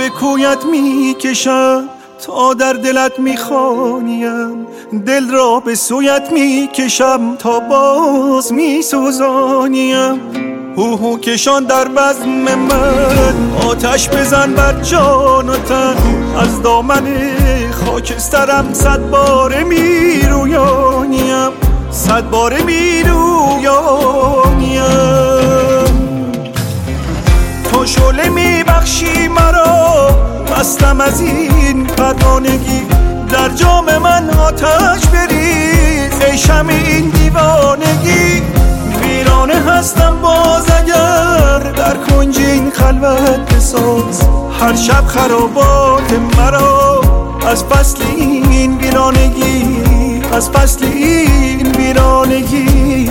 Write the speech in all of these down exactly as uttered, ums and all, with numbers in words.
به کویت می کشم تا در دلت می خوانیم، دل را به سویت می کشم تا باز می سوزانیم. هوهو کشان در بزم من، آتش بزن بر جان و تن، از دامن خاکسترم صد باره می رویانیم، صد باره می رویانیم. تو شعله می بخشی مرا، مستم از این پروانگی، در جام من آتش بریز ای شمع این دیوانگی. ویرانه هستم باز اگر در کنج این خلوت بساز، هر شب خرابات مرا از فصل این ویرانگی، از فصل این ویرانگی.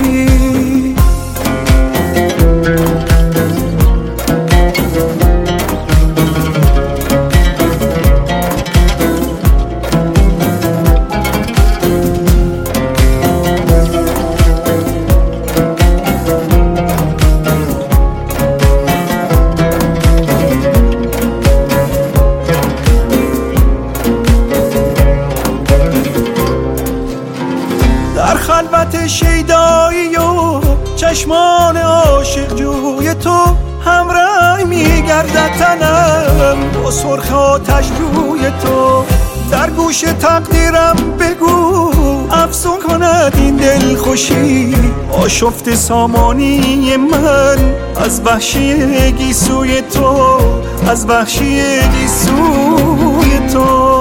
خلوت شیدایی و چشمان عاشق جوی تو، همراه میگردد تنم با سرخ آتش روی تو. در گوش تقدیرم بگو افسون کند این دل خوشی، آشفت سامانی من از وحشی گیسوی تو، از وحشی گیسوی تو.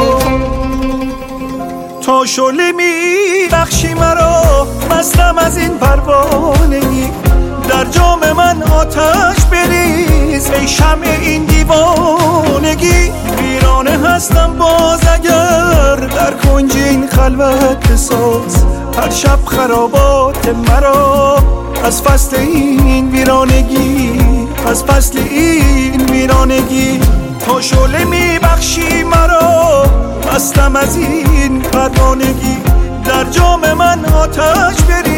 تا شعله می بخشی مرا، مستم از این پروانگی، در جام من آتش بریز ای شمع این دیوانگی. ویرانه هستم باز اگر در کنج این خلوت بساز، هر شب خرابات مرا از فصل این ویرانگی، از فصل این ویرانگی. تا شعله می بخشی مرا، مستم از این پروانگی، در جام من آتش بریز